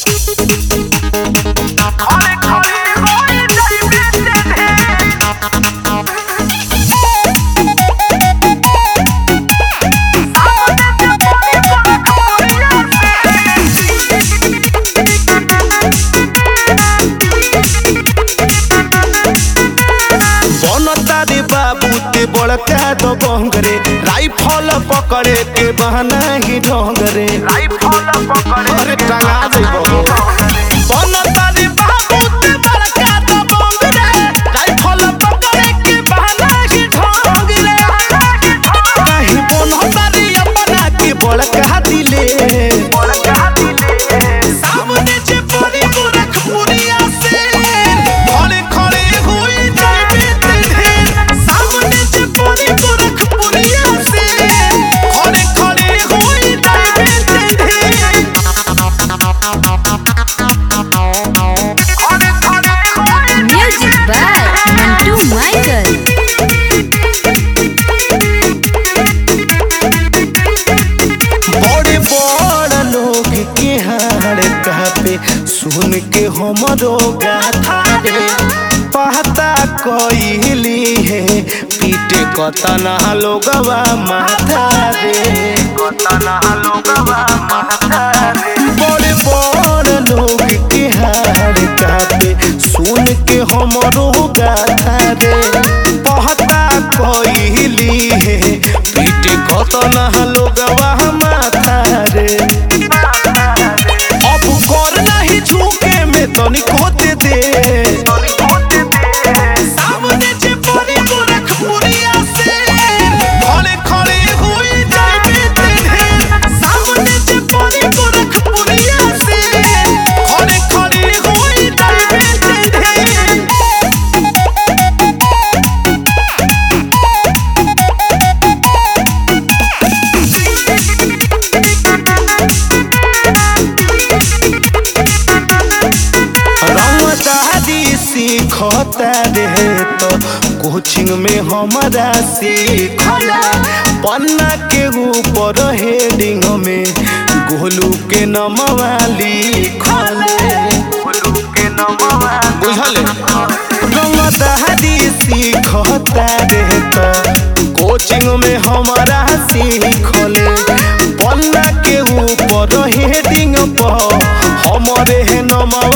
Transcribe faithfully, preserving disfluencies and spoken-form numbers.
बड़का दो बंगरे राइफल पकड़े के बहाना ही ढोंगरे राइफल पकड़े अरे टंगा देबो बनता रे बाबू ते बड़का दो बंगरे राइफल पकड़े के बहाना ही ढोंगरे कहीं बनता रे अपना के बड़का दिले बड़का दिले सामने जे पड़ी गोरखपुरिया से खड़े खड़े हुई जाबे तेरे सामने जे पड़ी गोरखपुरिया से खड़े खड़े हुई जाबे तेरे Music by Mantu Michael. बड़े बड़ लोग के हाड़ कापे सुन के हमरो गाथा रे पता कइली है पीटे कतना लोगवा माथा रे कतना लोगवा माथा रे बड़े बड़ लोग के हाड़ कापे सुन के हमरो गाथा रे पता कइली है पीटे कतना लोगवा माथा रे अब कर नहीं झुके में तनिक होते दे सामने जे पड़ी गोरखपुरिया से खड़े खड़े हुई जाबे तेरे सामने जे पड़ी गोरखपुरिया से खड़े खड़े हुई जाबे तेरे सीखता रे तो कोचिंग में हमारा सीखला पन्ना के ऊपर हेडिंग में गोलू के नमवा लिखले गोलू के नमवा बुझले रंगदारी सीखता रे तो कोचिंग में हमारा सीखले पन्ना के ऊपर हेडिंग पर हमारे नमवा